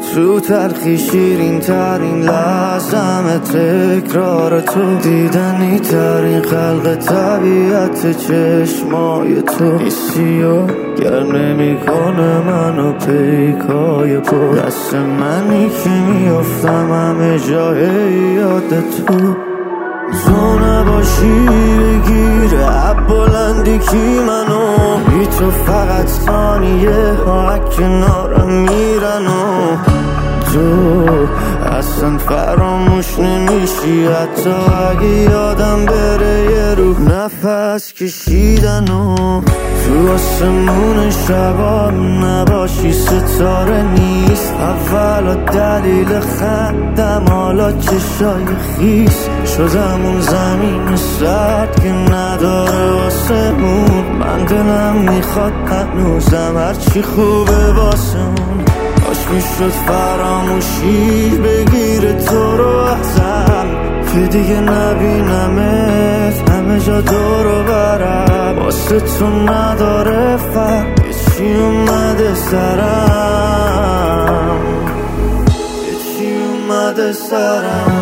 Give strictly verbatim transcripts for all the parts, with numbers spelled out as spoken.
تو تلخی شیرین ترین لحظم تکرار تو، دیدنی ترین خلق طبیعت چشمای تو. ایسی و گر نمی کنه منو پیکای پا، دست منی که میافتم همه جای یاد تو. تو نباشی بگیره عب بلندی کی منو، بی تو فقط ثانیه ها کنارم میرن و تو اصلا فراموش نمیشی، حتی اگه یادم بره یه رو نفس کشیدن و تو آسمون شبا نباشی ستاره نیست. اولا دلیل خندم حالا چشای خیس شدم اون زمین سرد که نداره آسمون. من دلم میخواد هنوزم هرچی خوبه واسه اون، کاش میشد فراموشی بگیره تو رو ازم که دیگه نبینمت همه جا دور و برم. واسه تو نداره فرق یه چی اومده سرم، یه چی اومده سرم.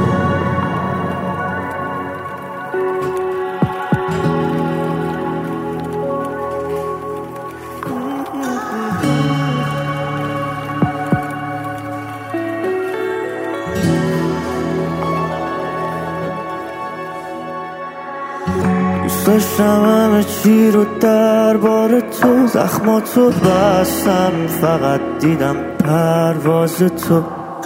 دوست داشتم همه چی رو درباره تو، زخماتو بستم فقط دیدم پرواز تو.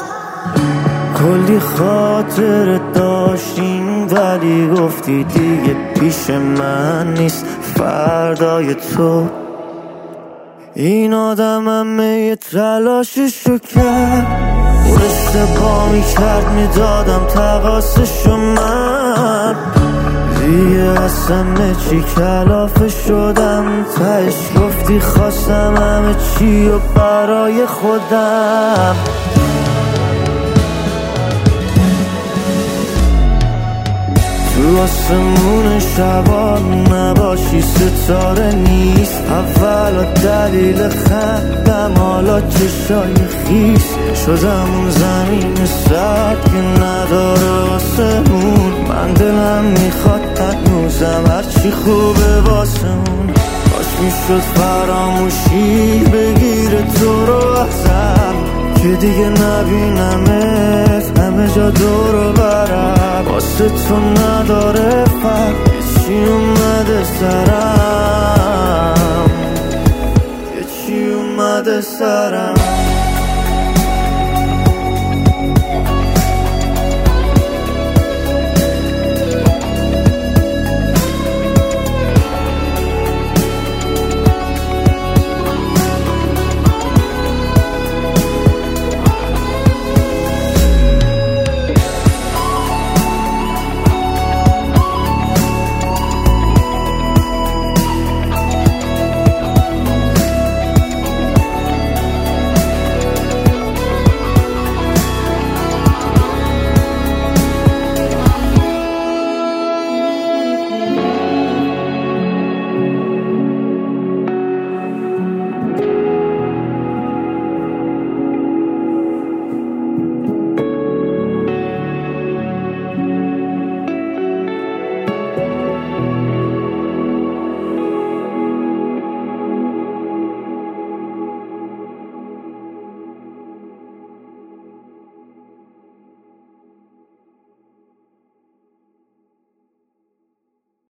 کلی خاطر داشتیم ولی گفتی دیگه پیش من نیست فردای تو. این آدم همه تلاششو کرد، اون اشتباه میکرد میدادم تقاسشو من. دیگه از همه چی کلافه شدم، تهش گفتی خواستم همه چی و برای خودم. تو آسمون شبا نباشی ستاره نیست. اولا دلیل خندم حالا چشای خیس شدم اون زمین سرد که نداره آسمون. من دلم میخواد هنوزم هرچی خوبه واسه اون، کاش میشد فراموشی بگیره تو رو ازم که دیگه نبینمت همه جا دور و برم. واسه تو نداره فرق یه چی اومده سرم، یه چی اومده سرم.